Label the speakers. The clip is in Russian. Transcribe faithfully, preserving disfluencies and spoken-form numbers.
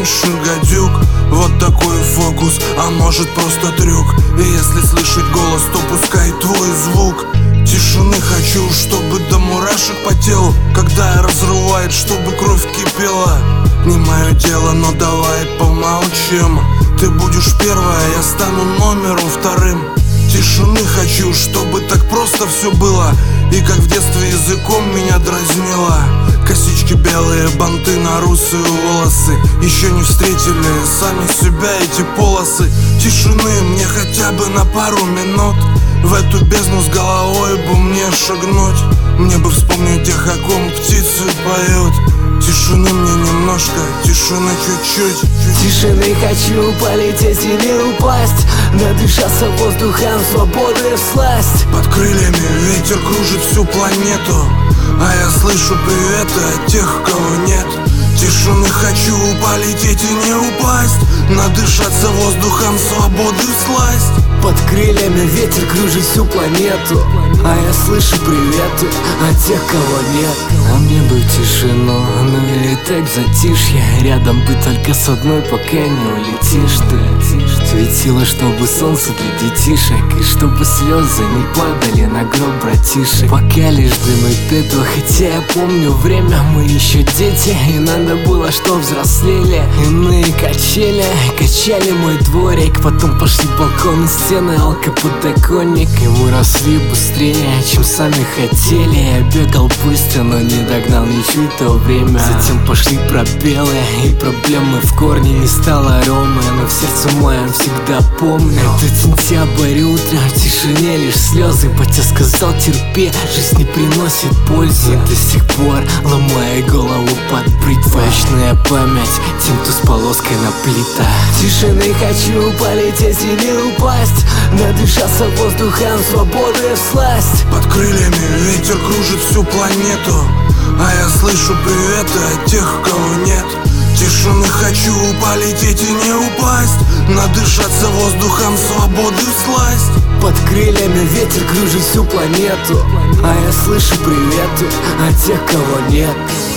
Speaker 1: меньше гадюк. Вот такой фокус, а может просто трюк. И если слышать голос, то пускай твой звук. Тишины хочу, чтобы до мурашек по телу, когда разрывает, чтобы кровь кипела. Не мое дело, но давай помолчим. Ты будешь первая, я стану номером вторым. Тишины хочу, чтобы так просто все было. И как в детстве языком меня дразнило. Косички белые, банты на русые волосы. Еще не встретили сами себя эти полосы. Тишины мне хотя бы на пару минут. В эту бездну с головой бы мне шагнуть. Мне бы вспомнить тех, о ком птицы поют. Тишины мне немножко, тишины чуть-чуть.
Speaker 2: Тишины хочу, полететь и не упасть, надышаться воздухом, свободы всласть.
Speaker 1: Под крыльями ветер кружит всю планету, а я слышу приветы от тех, кого нет. Тишины хочу, полететь и не упасть, надышаться воздухом, свободы всласть.
Speaker 2: Под крыльями ветер кружит всю планету, а я слышу приветы от тех, кого нет. А мне бы тишину, ну или так затишье, рядом бы только с одной, пока не улетишь ты. Светило, чтобы солнце для детишек, и чтобы слезы не падали на гроб братишек. Пока лишь дым и пепел, хотя я помню время, мы еще дети, и надо было, что взрослели. Иные качели, качали мой дворик, потом пошли балконы, стены, алкоподоконник. И мы росли быстрее, чем сами хотели. Я бегал быстро, но не догнал ничуть то время. Затем пошли пробелы и проблемы в корне. Не стало Ромы, но в сердце моем всегда помню. Это сентябрь, утро, в тишине лишь слезы. Батя сказал терпи, жизнь не приносит пользы. И до сих пор ломая голову под бритвой. Вечная память тем, кто с полоской на плитах. Тишины хочу, полететь и не упасть, надышаться воздухом, свободы всласть.
Speaker 1: Под крыльями ветер кружит всю планету, а я слышу приветы от тех, кого нет. Тишины хочу, полететь и не упасть, надышаться воздухом, свободы всласть.
Speaker 2: Под крыльями ветер кружит всю планету, а я слышу приветы от тех, кого нет.